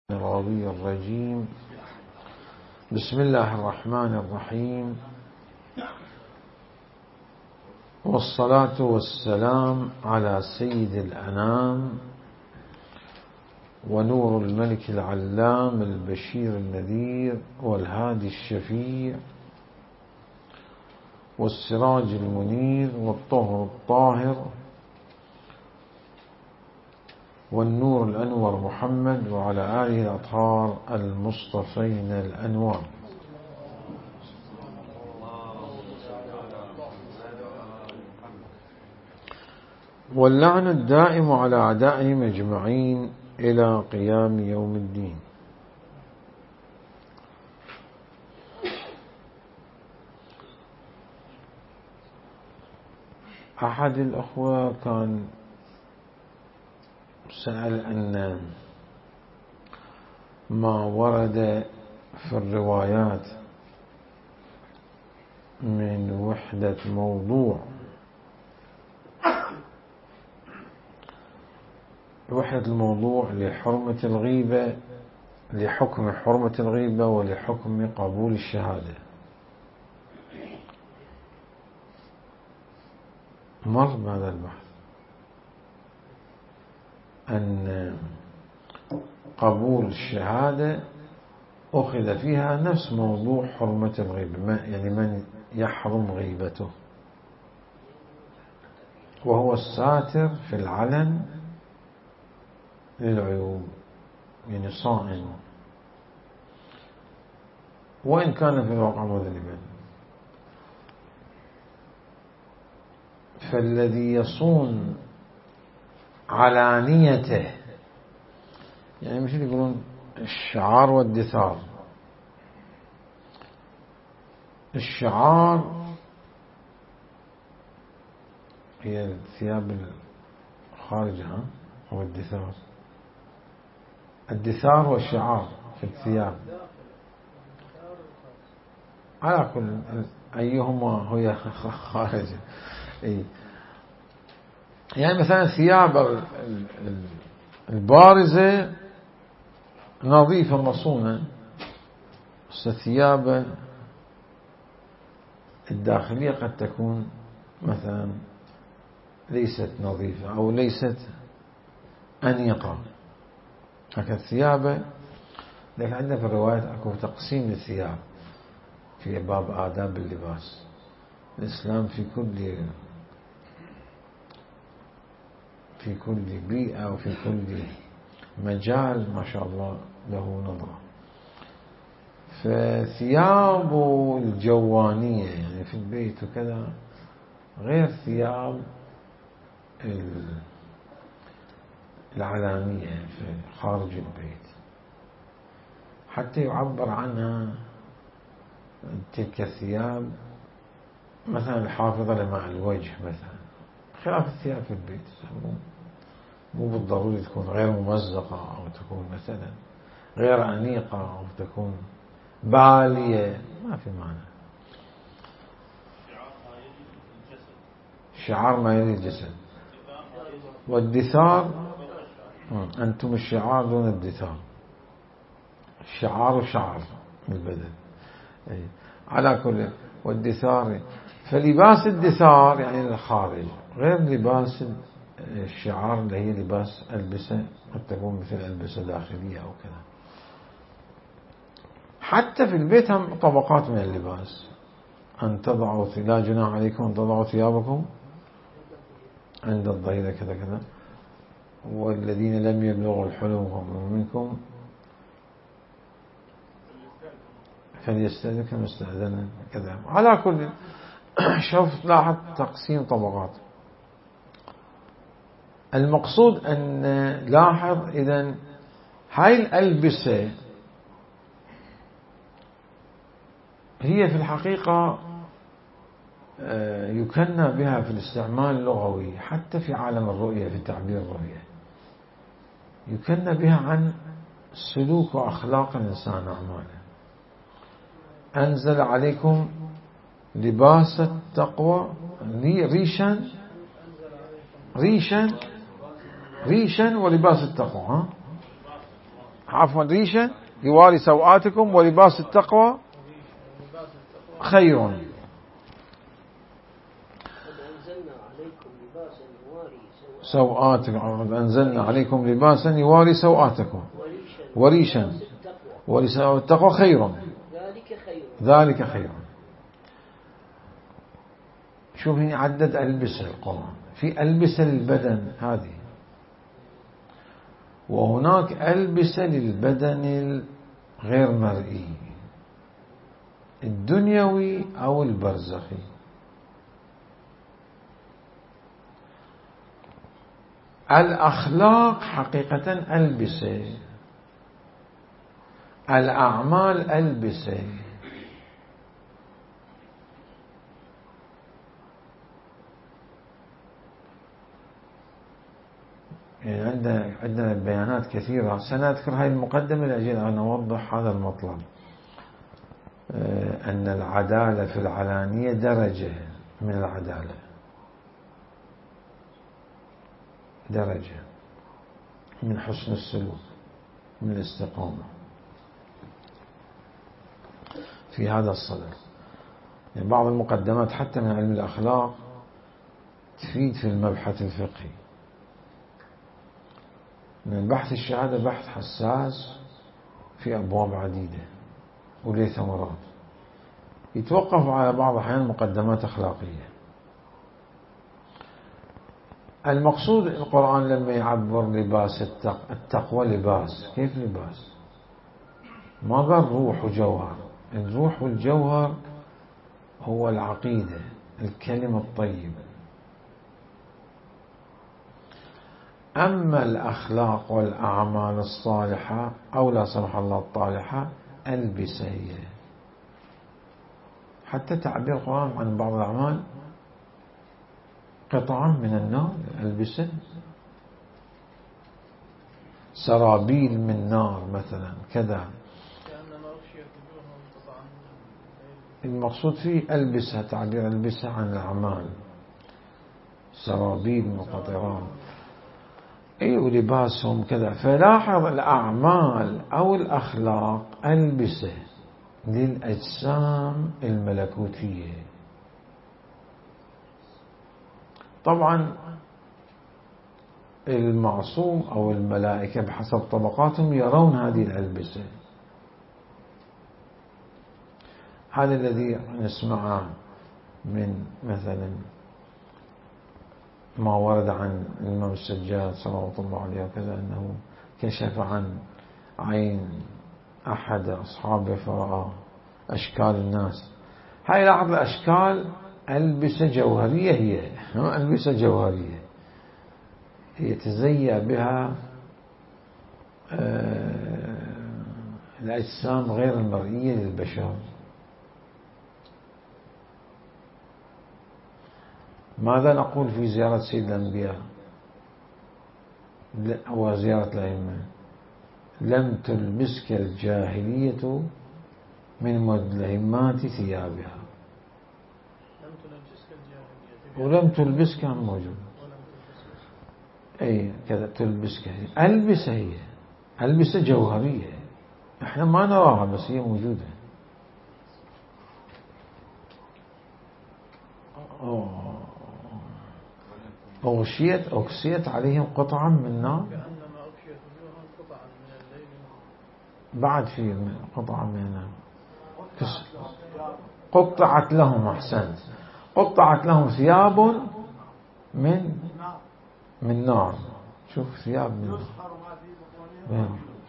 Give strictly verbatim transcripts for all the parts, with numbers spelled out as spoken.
الغوي الرجيم. بسم الله الرحمن الرحيم، والصلاة والسلام على سيد الأنام ونور الملك العلام البشير النذير والهادي الشفيع والسراج المنير والطهر الطاهر والنور الأنور محمد وعلى آله الأطهار المصطفين الأنوار. واللعن الدائم على أعدائهم أجمعين إلى قيام يوم الدين. أحد الأخوة كان سأل أن ما ورد في الروايات من وحدة موضوع وحدة الموضوع لحرمة الغيبة، لحكم حرمة الغيبة ولحكم قبول الشهادة. مر بهذا البحث أن قبول الشهادة أخذ فيها نفس موضوع حرمة الغيبة، يعني من يحرم غيبته وهو الساتر في العلن للعيوب، يعني صائم وإن كان في الواقع مذنبا. فالذي يصون علانيته، يعني مثل يقولون الشعار والدثار. الشعار هي الثياب الخارجة هو الدثار. الدثار والشعار في الثياب على كل أيهما هي خارجة. يعني مثلا الثياب البارزة نظيفة مصونة، بس الثياب الداخلية قد تكون مثلا ليست نظيفة أو ليست أنيقة. هكذا الثياب، لكن عندنا في الروايات أكو تقسيم للثياب في باب آداب اللباس. الإسلام في كل في كل بيئة وفي كل مجال ما شاء الله له نظرة. فثياب الجوانية يعني في البيت وكذا غير ثياب العلانية في خارج البيت، حتى يعبر عنها تلك الثياب مثلا الحافظة لماء الوجه مثلا، خلاف الثياب في البيت. مو بالضروري تكون غير ممزقة أو تكون مثلا غير أنيقة أو تكون بالية، ما في معنى. شعار ما يلي الجسد. والدثار أنتم الشعار دون الدثار. الشعار شعر بالبدن على كل. والدثار فلباس الدثار يعني الخارج غير لباس الشعار اللي هي لباس ألبسة قد تكون مثل ألبسة داخلية أو كذا. حتى في البيت هم طبقات من اللباس. أن تضعوا لا جناح عليكم أن تضعوا ثيابكم عند الظهيرة كذا كذا، والذين لم يبلغوا الحلم منكم فليستأذن كما استأذن كذا. على كل شوف لاحظ تقسيم طبقات. المقصود أن لاحظ إذن هاي الألبسة هي في الحقيقة يكنى بها في الاستعمال اللغوي حتى في عالم الرؤية، في تعبير الرؤية يكنى بها عن سلوك وأخلاق الإنسان أعماله. أنزل عليكم لباس التقوى ريشا ريشا ريشا ولباس التقوى. ها عفوا ريشا يواري سوآتكم ولباس التقوى خير. سوآتكم أنزلنا عليكم لباسا يواري سوآتكم وريشا ولباس التقوى خير ذلك خير. شوف هنا عدد ألبسة القرآن، في ألبسة للبدن هذه، وهناك ألبسة للبدن الغير مرئي الدنيوي أو البرزخي. الأخلاق حقيقة ألبسة، الأعمال ألبسة. يعني عندنا عندنا بيانات كثيرة، سنذكر هذه المقدمة لأجل أن أوضح هذا المطلب، أن العدالة في العلانية درجة من العدالة، درجة من حسن السلوك، من الاستقامة في هذا الصدد. يعني بعض المقدمات حتى من علم الأخلاق تفيد في المبحث الفقهي. من بحث الشهادة بحث حساس في أبواب عديدة وليه ثمرات، يتوقف على بعض الأحيان مقدمات أخلاقية. المقصود القرآن لما يعبر لباس التقوى لباس، كيف لباس؟ ما قال روح وجوهر. الروح والجوهر هو العقيدة، الكلمة الطيبة. أما الأخلاق والأعمال الصالحة أو لا سمح الله الطالحة ألبسة هي. حتى تعبير القرآن عن بعض الأعمال قطعا من النار، ألبسة، سرابيل من نار مثلا كذا. المقصود فيه ألبسة، تعبير ألبسة عن الأعمال، سرابيل من قطران، أي ولباسهم كذا. فلاحظ الأعمال أو الأخلاق ألبسة للأجسام الملكوتية. طبعا المعصوم أو الملائكة بحسب طبقاتهم يرون هذه الألبسة. هذا الذي نسمعه من مثلا ما ورد عن الإمام السجاد صلوات الله عليه وكذا أنه كشف عن عين أحد أصحابه فرأى أشكال الناس. هاي لاحظ الأشكال ألبسة جوهرية، هي ألبسة جوهرية هي تزيى بها الأجسام غير المرئية للبشر. ماذا نقول في زيارة سيد الأنبياء وزيارة الأئمة؟ لم تلبسك الجاهلية من مدلهمات ثيابها، ولم تلبسك عن موجود. أي كذا تلبسك هي. ألبسة هي ألبسة جوهرية احنا ما نراها بس هي موجودة. أغشيت أكسيت عليهم قطعا من نار، بعد في قطعا من النار، قطعت لهم، أحسنت، قطعت لهم ثياب من من نار. شوف ثياب من نار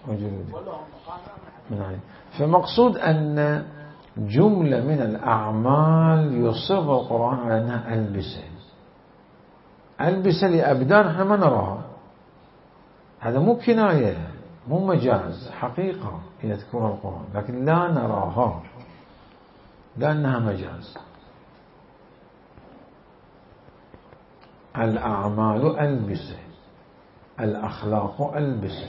من عين. فمقصود أن جملة من الأعمال يصر القرآن على أنها ألبسة، ألبسة لأبدان احنا ما نراها. هذا مو كناية، مو مجاز، حقيقة يذكرها القرآن لكن لا نراها لأنها مجاز. الأعمال ألبسة، الأخلاق ألبسة.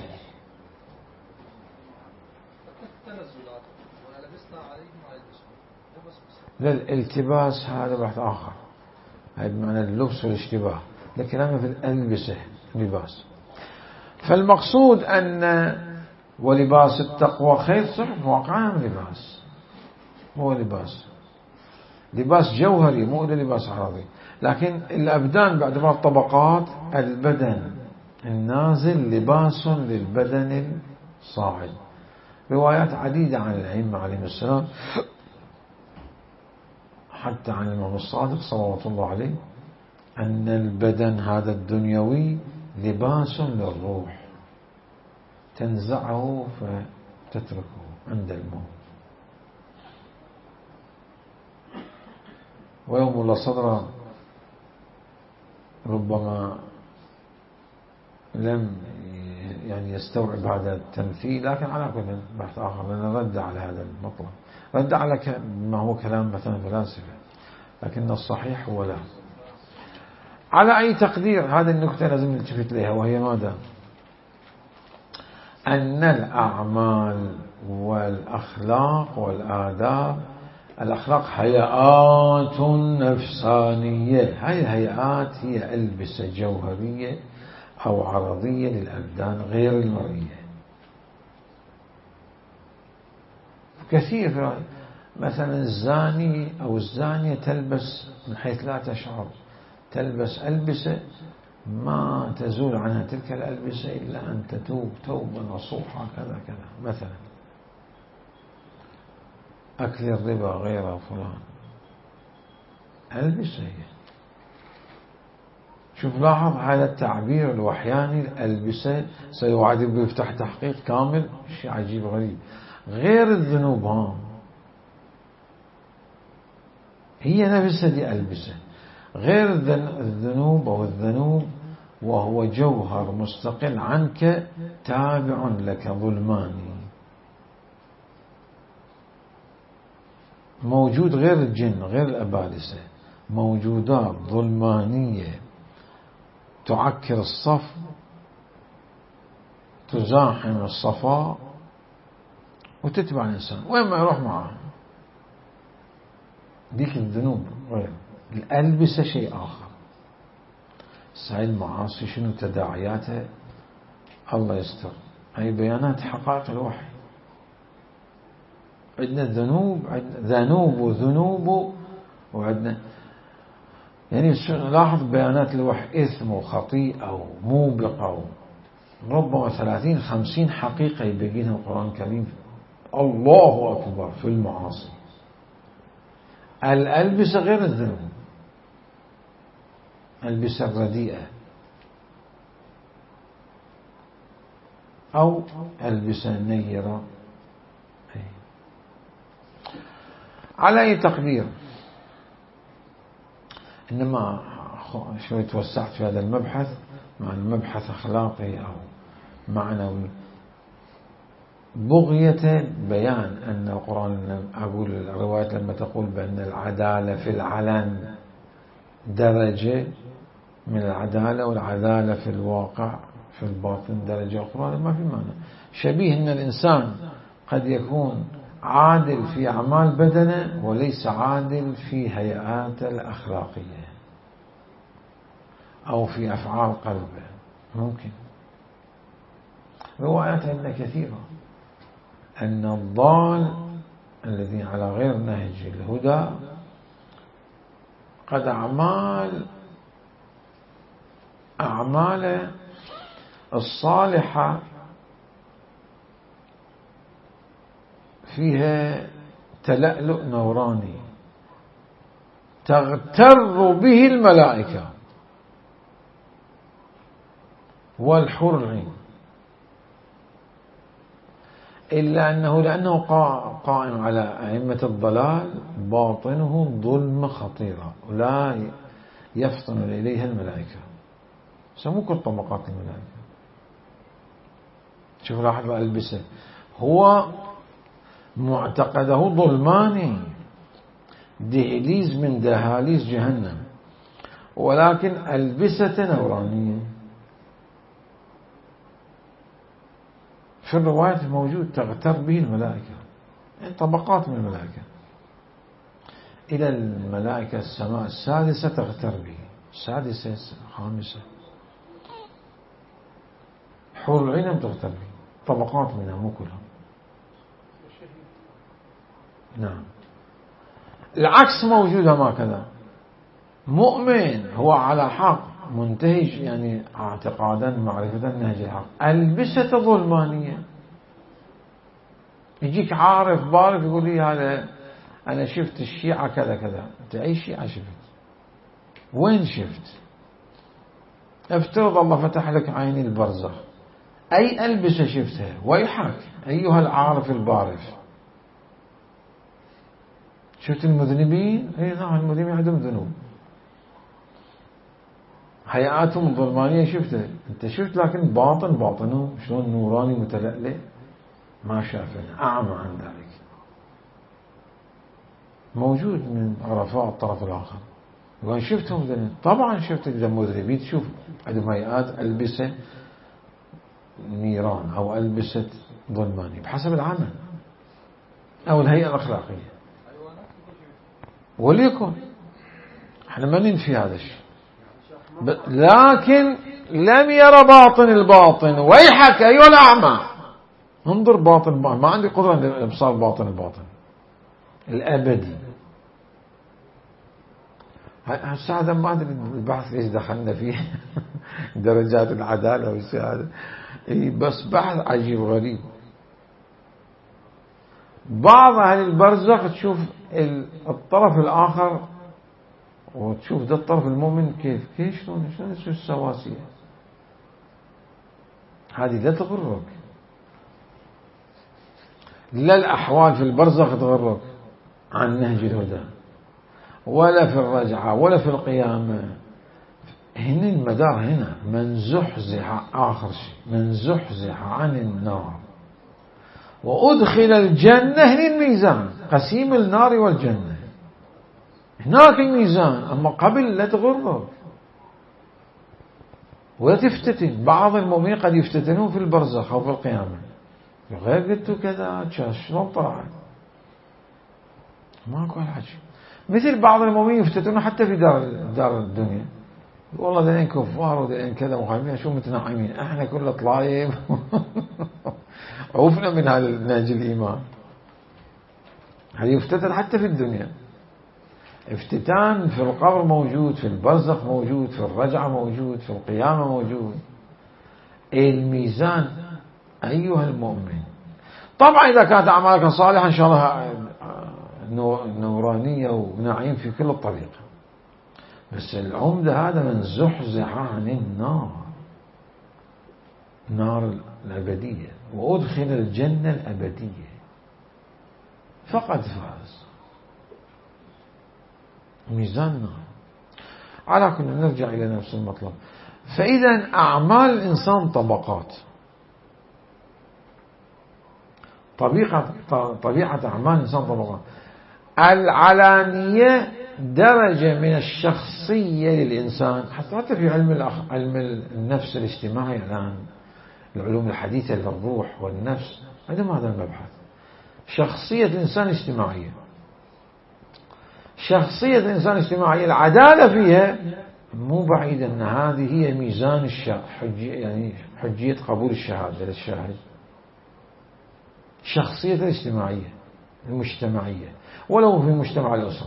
للالتباس هذا بحث آخر، هذا بمعنى اللبس والاشتباه، لكن أنا في الألبسة لباس. فالمقصود أن ولباس التقوى خير، صح، واقعا لباس، هو لباس، لباس جوهري مو لباس عرضي. لكن الأبدان باعتبار طبقات، البدن النازل لباس للبدن الصاعد. روايات عديدة عن الأئمة عليهم السلام، حتى عن الإمام الصادق صلوات الله عليه، أن البدن هذا الدنيوي لباس للروح، تنزعه فتتركه عند الموت. ويوم الله صدره ربما لم يعني يستوعب هذا التمثيل، لكن على كل بحث آخر، لأنه رد على هذا المطلب، رد على ما هو كلام مثلا فلاسفة، لكن الصحيح هو لا. على أي تقدير، هذه النكتة لازم نلتفت لها، وهي ماذا؟ أن الأعمال والأخلاق والآداب، الأخلاق هيئات نفسانية، هاي الهيئات هي ألبسة جوهرية أو عرضية للأبدان غير المرئية. كثير مثلا الزاني أو الزانية تلبس من حيث لا تشعر، تلبس ألبسة ما تزول عنها تلك الألبسة إلا أن تتوب توبة نصوحة كذا كذا. مثلا أكل الربا غير فلان، ألبسة هي. شوف لاحظ هذا التعبير الوحياني، الألبسة، سيوعد بيفتح تحقيق كامل، شيء عجيب غريب. غير الذنوب ها هي نفسها دي ألبسة، غير الذنوب أو الذنوب وهو جوهر مستقل عنك تابع لك ظلماني موجود، غير الجن غير الأبالسة، موجودات ظلمانية تعكر الصف، تزاحم الصفاء وتتبع الإنسان وين ما يروح معه. ديك الذنوب غير. الألبسة شيء آخر. هاي المعاصي شنو تداعياتها؟ الله يستر. هاي بيانات حقائق الوحي. عندنا ذنوب، عندنا ذنوب وذنوب، وعندنا يعني لاحظ بيانات الوحي، إثم وخطيئة وموبقة، ربما ثلاثين خمسين حقيقة يبينها القرآن الكريم. الله أكبر في المعاصي. الألبسة غير الذنوب، الألبسة الرديئة أو ألبسة نيرة. على أي تقدير، إنما شوي توسعت في هذا المبحث، مع المبحث أخلاقي أو معنوي، بغية بيان أن القرآن، أقول الروايات لما تقول بأن العدالة في العلن درجة من العدالة، والعدالة في الواقع في الباطن درجة أخرى، ما في معنى. شبيه أن الإنسان قد يكون عادل في أعمال بدنه وليس عادل في هيئات الأخلاقية أو في أفعال قلبه، ممكن. روايات عندنا كثيرة أن الضال الذي على غير نهج الهدى قد أعمال أعمال الصالحة فيها تلألؤ نوراني تغتر به الملائكة والحور العين، إلا أنه لأنه قائم على أئمة الضلال باطنه ظلم خطيرة ولا يفطن إليها الملائكة. سمو كل طبقات الملائكة. شوف لاحظ ألبسه، هو معتقده ظلماني، دهليز من دهاليز جهنم، ولكن ألبسة نورانية. في الرواية موجود تغتر به الملائكة، يعني طبقات من الملائكة، إلى الملائكة السماء السادسة تغتر به، السادسة الخامسة، حور العين تغتر به. طبقات منها مو كلهم. نعم. العكس موجود هكذا، مؤمن هو على حق منتهج يعني اعتقادا معرفة نهج الحق، ألبسة ظلمانية. يجيك عارف بارف يقول لي هذا أنا شفت الشيعة كذا كذا. أنت أي شيعة شفت؟ وين شفت؟ افترض الله فتح لك عين البرزخ، أي ألبسة شفتها؟ ويحك أيها العارف البارف. شفت المذنبين؟ اي نعم، المذنبين عندهم ذنوب، حياتهم الظلمانية شفتها. انت شفت، لكن باطن باطنهم شلون نوراني متلألئ ما شافه، أعمى عن ذلك. موجود من عرفاء الطرف الآخر يقول شفتهم ذنب. طبعا شفت إذا مذنبين تشوف عندهم هيئات ألبسة نيران أو ألبسة ظلمانية بحسب العمل أو الهيئة الأخلاقية. وليكن احنا ما ننفي هذا الشيء، لكن لم يرى باطن الباطن. ويحك أيها الأعمى، انظر باطن الباطن. ما عندي قدرة لإبصار باطن الباطن الأبدي. هسه هذا ما أدري البحث ليش دخلنا فيه درجات العدالة والسعادة، بس بحث عجيب غريب. بعض أهل البرزخ تشوف الطرف الآخر وتشوف ده الطرف المؤمن كيف كيف شلون شلون يصير السواسية. هذه لا تغرك، لا الأحوال في البرزخ تغرك عن نهج الهدى، ولا في الرجعة، ولا في القيامة. هنا المدار هنا من زحزح، آخر شيء من زحزح عن النار وأدخل الجنة. هنا الميزان قسيم النار والجنة، هناك الميزان. أما قبل لا تغرك ولا تفتتن. بعض المؤمنين قد يفتتنون في البرزخ أو في القيامة، غير قلت كذا شلون طلع ماكو حاجة. مثل بعض المؤمنين يفتتنون حتى في دار دار الدنيا، والله ذلين كفار وذلين كذا مخالفين، شو متنعمين احنا كله طلايب عوفنا من هذا نهج الإيمان. هذا يفتتن حتى في الدنيا. افتتان في القبر موجود، في البرزخ موجود، في الرجعة موجود، في القيامة موجود. الميزان أيها المؤمن. طبعا إذا كانت أعمالك صالحة إن شاء الله نورانية ونعيم في كل الطريق، بس العمدة هذا من زحزح عن النار، نار الأبدية، وأدخل الجنة الأبدية فقد فاز. ميزان نار. على كل نرجع إلى نفس المطلب. فإذا أعمال الإنسان طبقات. طبيعة طبيعة أعمال الإنسان طبقات. العلانية درجة من الشخصية للإنسان، حتى في علم علم النفس الاجتماعي الآن، العلوم الحديثة للروح والنفس عندهم هذا المبحث. شخصية الإنسان اجتماعية. شخصية الإنسان الاجتماعية العدالة فيها مو بعيد أن هذه هي ميزان الحجية، يعني حجية قبول الشهادة للشاهد. شخصية الاجتماعية المجتمعية، ولو في مجتمع الأسرة،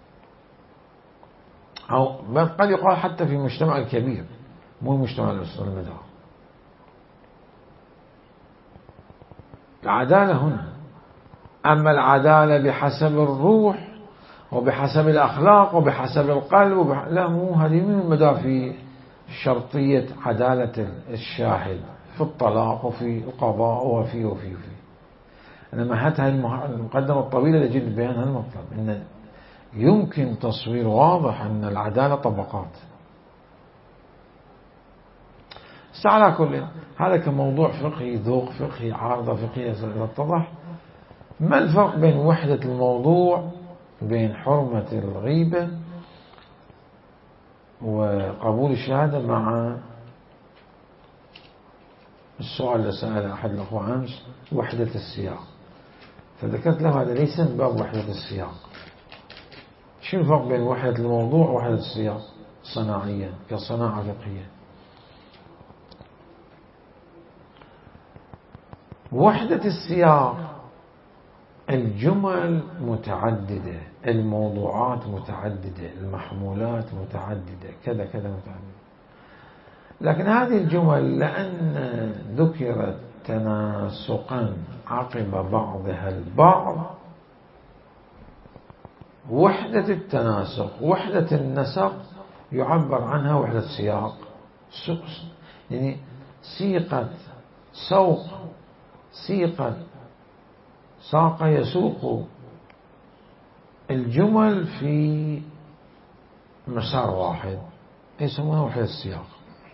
أو قد يقال حتى في المجتمع الكبير، مو مجتمع الأسرة المدار. العدالة هنا. أما العدالة بحسب الروح وبحسب الأخلاق وبحسب القلب وبح... لا، مو هذه من المدار في شرطية عدالة الشاهد في الطلاق وفي القضاء وفي وفي وفي إنما حتى المقدمة الطويلة لجد بيان هذا المطلب، إن يمكن تصوير واضح أن العدالة طبقات. على كل هذا كموضوع فقهي، ذوق فقهي، عارضة فقهية تتضح. ما الفرق بين وحدة الموضوع بين حرمة الغيبة وقبول الشهادة مع السؤال اللي سأله أحد الأخوة أمس، وحدة السياق؟ فذكرت له هذا ليس من باب وحدة السياق. شو الفرق بين وحدة الموضوع ووحدة السياق صناعيا كصناعة فقهية؟ وحدة السياق الجمل متعددة، الموضوعات متعددة، المحمولات متعددة، كذا كذا متعددة. لكن هذه الجمل لأن ذكرت تناسقا عقب بعضها البعض، وحدة التناسق وحدة النسق يعبر عنها وحدة السياق. يعني سيقة سوق، سيقة ساق يسوق الجمل في مسار واحد، يسمونها وحدة السياق.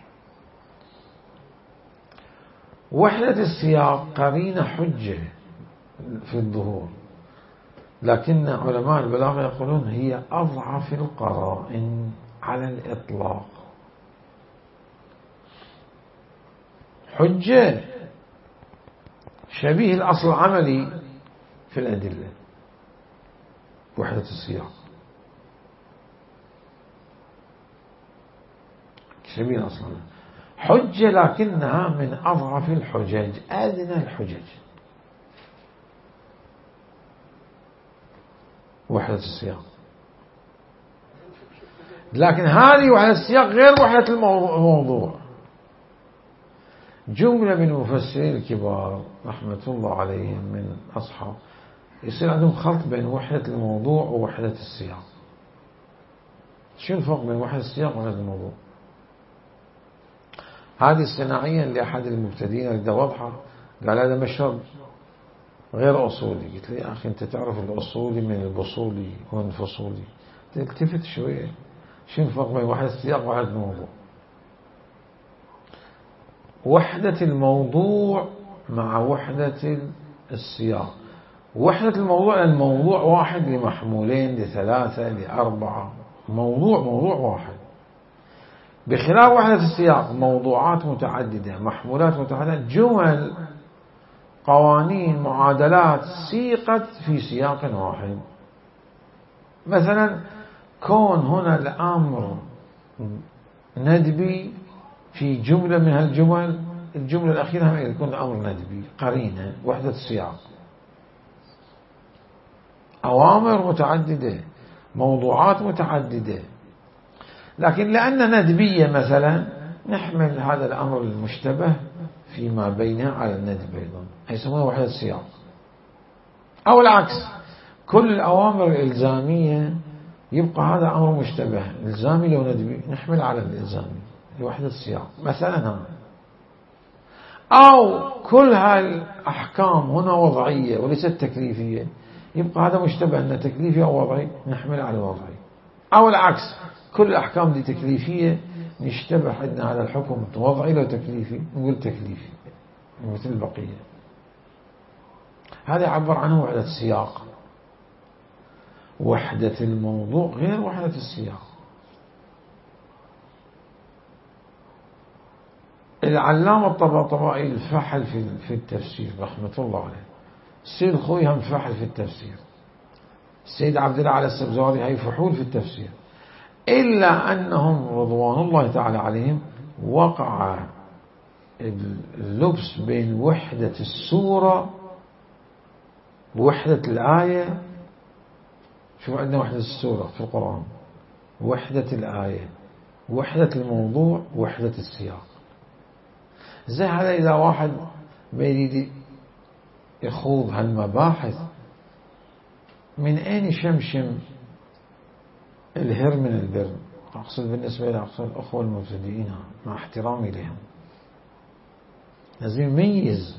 وحدة السياق قرينة حجة في الظهور، لكن علماء البلاغة يقولون هي أضعف القرائن على الإطلاق. حجة شبيه الأصل العملي في الأدلة، وحدة السياق شبيه الأصل العملي. حجة لكنها من أضعف الحجج، أدنى الحجج وحدة السياق. لكن هذه وحدة السياق غير وحدة الموضوع. جملة من المفسرين الكبار رحمة الله عليهم من أصحاب يصير عندهم خلط بين وحدة الموضوع ووحدة السياق. شو الفرق بين وحدة السياق ووحدة الموضوع؟ هذه الصناعية لأحد المبتدئين اللي واضحة، قال هذا مشهد غير أصولي. قلت لي يا أخي أنت تعرف الأصولي من البصولي والفصولي، تلتفت شوية. شو الفرق بين وحدة السياق ووحدة الموضوع؟ وحدة الموضوع مع وحدة السياق. وحدة الموضوع الموضوع واحد لمحمولين لثلاثة لأربعة، موضوع موضوع واحد. بخلاف وحدة السياق موضوعات متعددة، محمولات متعددة، جمل قوانين معادلات سيقت في سياق واحد. مثلا كون هنا الأمر ندبي في جملة من هالجمل، الجملة الأخيرة هم يكون الأمر ندبي، قرينة وحدة السياق. أوامر متعددة، موضوعات متعددة، لكن لأن ندبية مثلا نحمل هذا الأمر المشتبه فيما بينها على الندب أيضا، يسمونه وحدة السياق. أو العكس، كل الأوامر الإلزامية يبقى هذا أمر مشتبه إلزامي لو ندبي، نحمل على الإلزامي لوحدة السياق مثلا. هم. أو كل هالأحكام هنا وضعية وليست تكليفية، يبقى هذا مشتبه أنه تكليفي أو وضعي، نحمل على الوضعي. أو العكس، كل الأحكام دي تكليفية، نشتبه عندنا هذا الحكم وضعي لو تكليفي، نقول تكليفي مثل البقية. هذا يعبر عنه وحدة السياق. وحدة الموضوع غير وحدة السياق. العلامة الطباطبائي الفحل في التفسير رحمة الله عليه، السيد الخوي هم فحل في التفسير، السيد عبد الله على السبزواري هي فحول في التفسير، إلا أنهم رضوان الله تعالى عليهم وقع اللبس بين وحدة السورة ووحدة الآية. شوف عندنا وحدة السورة في القرآن، وحدة الآية، وحدة الموضوع، وحدة السياق. زي هذا إذا واحد ما يريد يخوض هالمباحث، من أين يشمشم الهر من البر؟ أقصد بالنسبة إلى الأخوة المبتدئين مع احترامي لهم، لازم يميز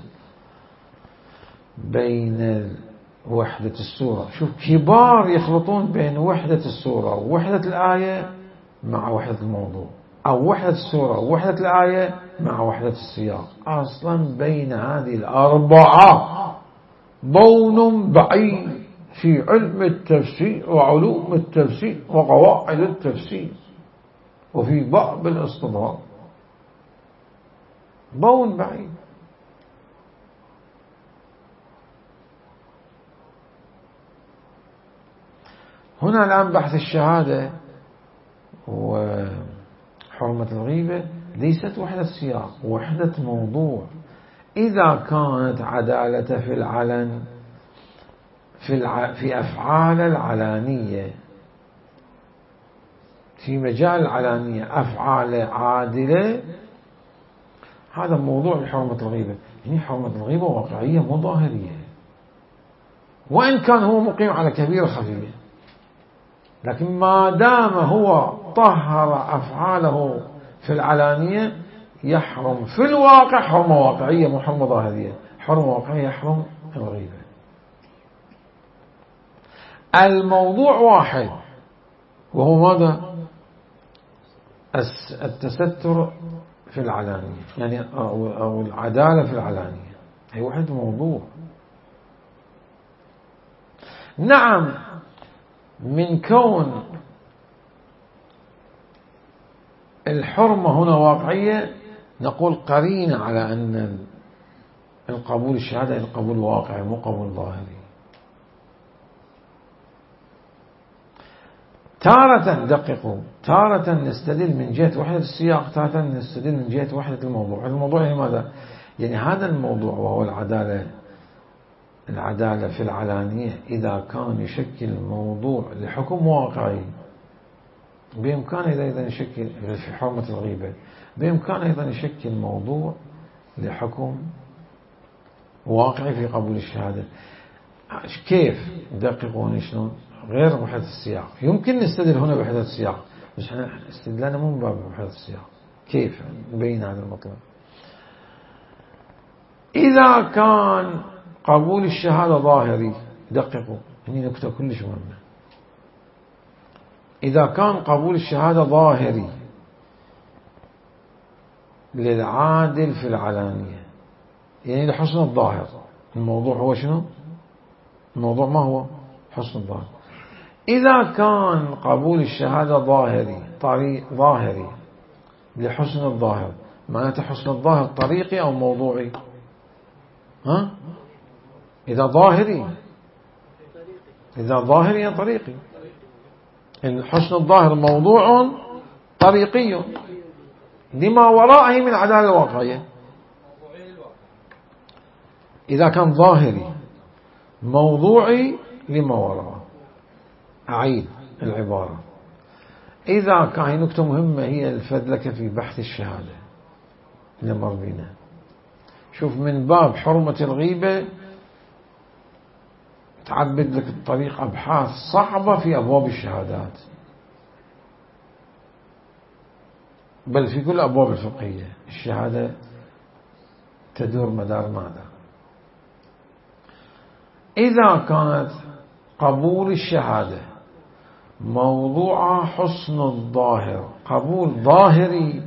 بين وحدة السورة. شوف كبار يخلطون بين وحدة السورة ووحدة الآية مع وحدة الموضوع، أو وحدة السورة ووحدة الآية مع وحدة السياق. أصلا بين هذه الأربعة بون بعيد في علم التفسير وعلوم التفسير وقواعد التفسير وفي باب الاصطلاح، بون بعيد. هنا الآن بحث الشهادة وحرمة الغيبة ليست وحدة سياق، وحدة موضوع. إذا كانت عدالة في العلن في, الع... في أفعال العلانية، في مجال العلانية أفعال عادلة، هذا موضوع لحرمة الغيبة. يعني حرمة الغيبة واقعية مو ظاهرية، وإن كان هو مقيم على كبيرة خفية، لكن ما دام هو طهر أفعاله في العلانية يحرم في الواقع حرمة واقعية مو حرمة ظاهرية. حرمة واقعية يحرم الغيبة. الموضوع واحد، وهو ماذا؟ التستر في العلانية، يعني أو العدالة في العلانية، هي واحد موضوع. نعم، من كون الحرمة هنا واقعية نقول قرينة على أن القبول الشهادة القبول واقعي مو قبول ظاهري. تارة دققوا، تارة نستدل من جهة وحدة السياق، تارة نستدل من جهة وحدة الموضوع. الموضوع يعني ماذا؟ يعني هذا الموضوع وهو العدالة، العدالة في العلانية إذا كان يشكل موضوع لحكم واقعي بإمكانه أيضا يشكل في حرمة الغيبة، بإمكانه أيضا يشكل موضوع لحكم واقعي في قبول الشهادة. كيف؟ دققوا شلون؟ غير وحدة السياق. يمكن نستدل هنا بوحدة السياق، بس احنا استدلالنا مو من باب وحدة السياق. كيف نبين هذا المطلب؟ إذا كان قبول الشهادة ظاهري، دققوا هني نكتة كلش مهمة، إذا كان قبول الشهادة ظاهري للعادل في العلانية، يعني لحسن الظاهر، الموضوع هو شنو؟ الموضوع ما هو؟ حسن الظاهر. إذا كان قبول الشهادة ظاهري طريق ظاهري لحسن الظاهر، معناته حسن الظاهر طريقي أو موضوعي؟ ها؟ إذا ظاهري، إذا ظاهري طريقي. حسن الظاهر موضوع طريقي لما وراءه من العدالة الواقعية. إذا كان ظاهري موضوعي لما وراءه. أعيد العبارة، إذا كان نكتة مهمة هي الفدلكة في بحث الشهادة اللي مر بينا. شوف، من باب حرمة الغيبة تعبد لك الطريق أبحاث صعبة في أبواب الشهادات، بل في كل أبواب الفقهية. الشهادة تدور مدار ماذا؟ إذا كانت قبول الشهادة موضوع حسن الظاهر، قبول ظاهري،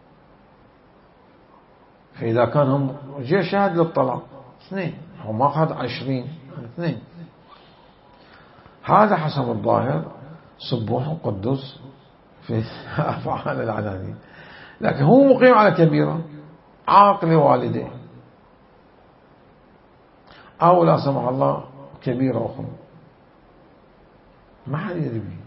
فإذا كان هم جاء شهاد للطلاق اثنين، هو ما أخذ عشرين، اثنين، هذا حسب الظاهر سبوح قدوس في أفعال العلانية، لكن هو مقيم على كبيرة، عاق لوالديه، أو لا سمح الله كبيرة أخرى ما حد يدري به.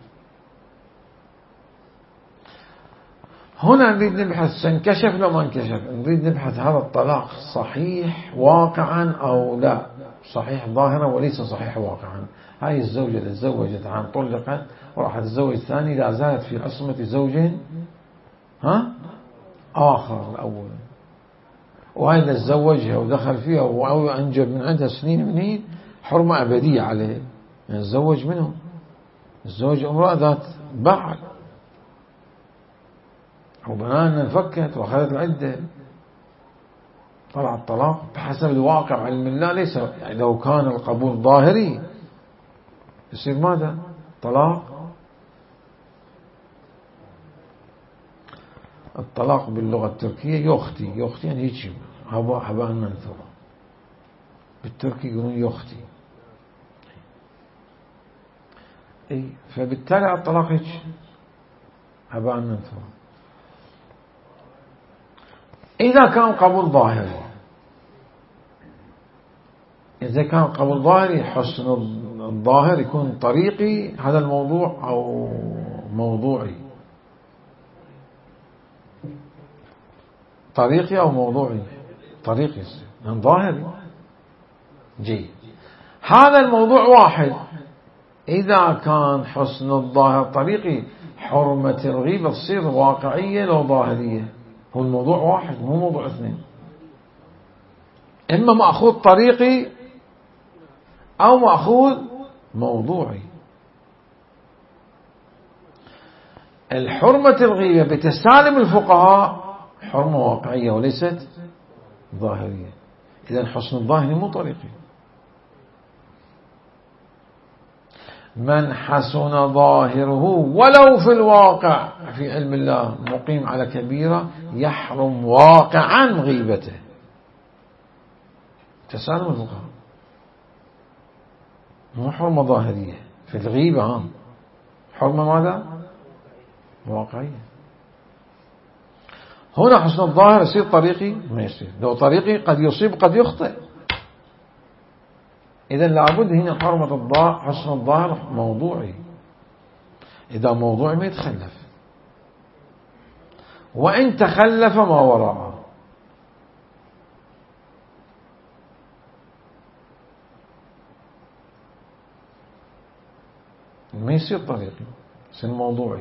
هنا نريد نبحث سنكشف لو ما انكشف، نريد نبحث هذا الطلاق صحيح واقعا أو لا، صحيح ظاهرا وليس صحيح واقعا. هاي الزوجة اللي تزوجت عن طلقت وراحت تتزوج ثاني لا زالت في عصمة زوج ها آخر الأول، وهاي اللي تزوجها ودخل فيها وأنجب من عندها سنين منين، حرمة أبدية عليه، يعني تزوج منه، تزوج امرأة ذات بعل وبنانا انفكت وأخذت العدة، طلع الطلاق بحسب الواقع علم الله. ليس يعني لو كان القبول ظاهري يصير ماذا؟ طلاق. الطلاق باللغة التركية يختي، يختي يعني هيك هباء هباء منثورا، بالتركي يقولون يختي. اي فبالتالي الطلاق هيك هباء منثورا. إذا كان قبول ظاهري، إذا كان قبول ظاهري حسن الظاهر يكون طريقي هذا الموضوع أو موضوعي، طريقي أو موضوعي، طريقي. ظاهري. جيد، هذا الموضوع واحد. إذا كان حسن الظاهر طريقي، حرمة الغيبة تصير واقعية لو ظاهرية. هو الموضوع واحد، مو موضوع اثنين. إما مأخوذ طريقي أو مأخوذ موضوعي. الحرمة الغيبة بتسالم الفقهاء حرمة واقعية وليست ظاهرية. إذن حسن الظاهر مو طريقي. من حسن ظاهره ولو في الواقع في علم الله مقيم على كبيرة يحرم واقعا غيبته. تسالم الفقهاء، مو حرمة ظاهرية في الغيبة، هم حرمة ماذا؟ واقعية. هنا حسن الظاهر يصير طريقي؟ ما يصير. لو طريقي قد يصيب قد يخطئ. إذن لابد هنا حرمة الظاهر، حسن الظاهر موضوعي. إذا موضوعي ما يتخلف، وإن تخلف ما وراءه. ما يصير طريقي، يصير موضوعي.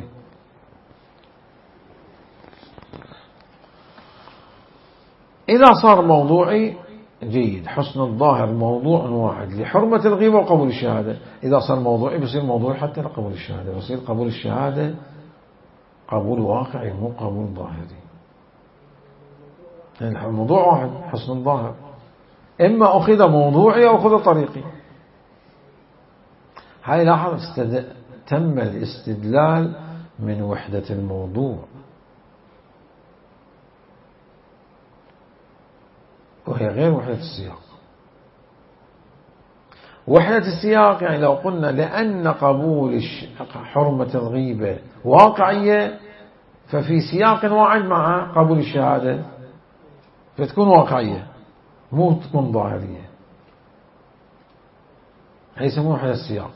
إذا صار موضوعي جيد، حسن الظاهر موضوع واحد لحرمة الغيبة وقبول الشهادة. إذا صار موضوعي بصير موضوعي حتى لقبول الشهادة، بصير قبول الشهادة قبول واقعي مو قبول ظاهري. يعني الموضوع واحد، حسن الظاهر، إما أخذ موضوعي أو أخذ طريقي. هاي لاحظ استد... تم الاستدلال من وحدة الموضوع، وهي غير وحدة السياق. وحدة السياق يعني لو قلنا لأن قبول حرمة الغيبة واقعية، ففي سياق واحد مع قبول الشهادة فتكون واقعية مو تكون ظاهرية. هي يسمونه وحدة السياق.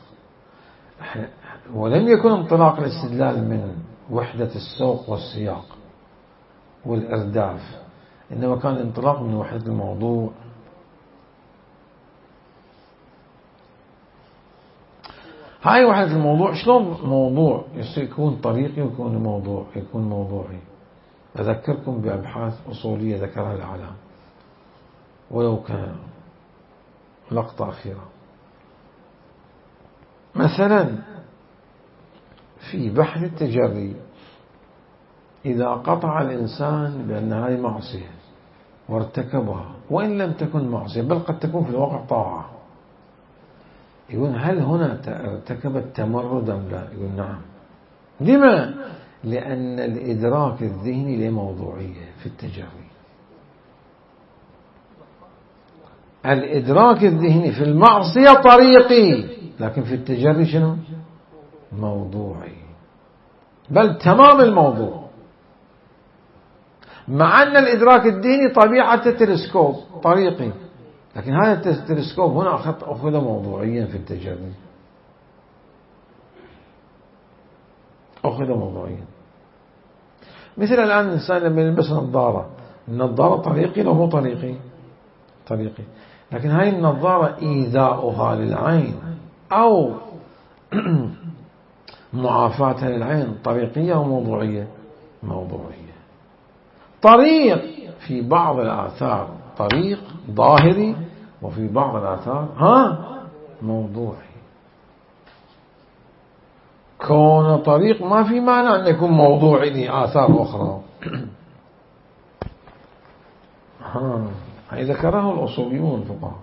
ولم يكن انطلاق الاستدلال من وحدة السوق والسياق والإرداف، إنما كان الانطلاق من وحدة الموضوع. هاي وحدة الموضوع. شلون موضوع يصير يكون طريقي ويكون موضوع يكون موضوعي؟ أذكركم بأبحاث أصولية ذكرها العلام ولو كان لقطة أخيرة. مثلا في بحث التجري، إذا قطع الإنسان بأن هذه معصية وارتكبها وإن لم تكن معصية بل قد تكون في الواقع طاعة، يقول هل هنا ارتكب التمرد أم لا؟ يقول نعم. لما؟ لأن الإدراك الذهني لموضوعية في التجري. الإدراك الذهني في المعصية طريقي، لكن في التجري شنو؟ موضوعي، بل تمام الموضوع. مع أن الإدراك الذهني طبيعة التلسكوب طريقي، لكن هذا التلسكوب هنا أخذ موضوعيا في التجري، أخذ موضوعيا. مثل الآن الإنسان لما يلبس نظارة، النظارة طريقي لو مو طريقي؟ طريقي. لكن هاي النظارة إيذاؤها للعين أو معافاتها للعين طريقية أو موضوعية؟ موضوعية. طريق في بعض الآثار طريق ظاهري، وفي بعض الآثار ها موضوعي. كون طريق ما في معنى أن يكون موضوعي لآثار أخرى. ها هي ذكره الأصوليون الفقهاء.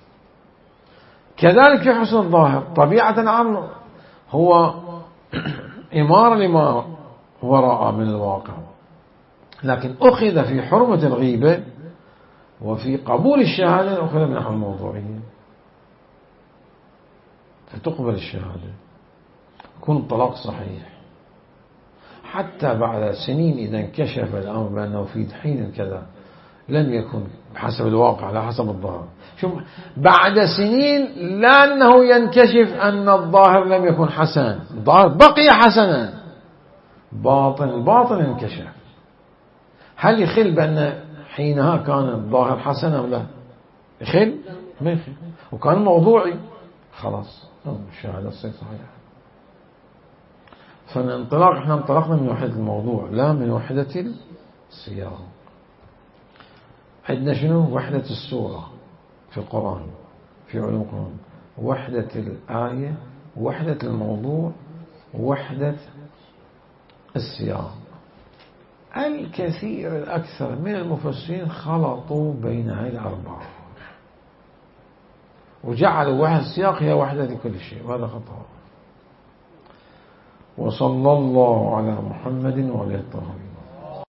كذلك في حسن الظاهر طبيعة عامة هو إمارة لما وراء من الواقع، لكن أخذ في حرمة الغيبة وفي قبول الشهادة أخذ من نحو الموضوعية، فتقبل الشهادة يكون الطلاق صحيح. حتى بعد سنين إذا انكشف الأمر بأنه في حين كذا لم يكن بحسب الواقع على حسب الظاهر. شوف، بعد سنين لا أنه ينكشف أن الظاهر لم يكن حسن، الظاهر بقي حسنا، باطن الباطن انكشف. هل يخل بأن حينها كان الظاهر حسنا أم لا؟ يخل ما يخل، وكان موضوعي خلاص الشهادة تصير صحيحة. فالانطلاق احنا انطلقنا من وحدة الموضوع لا من وحدة السياق. عندنا شنو؟ وحدة السورة في القرآن، في علوم القرآن، وحدة الآية، وحدة الموضوع، وحدة السياق. الكثير الأكثر من المفسرين خلطوا بين هذه الأربعة وجعلوا وحدة السياق هي وحدة كل شيء، وهذا خطأ. وصلى الله على محمد وعلى آله الطاهرين.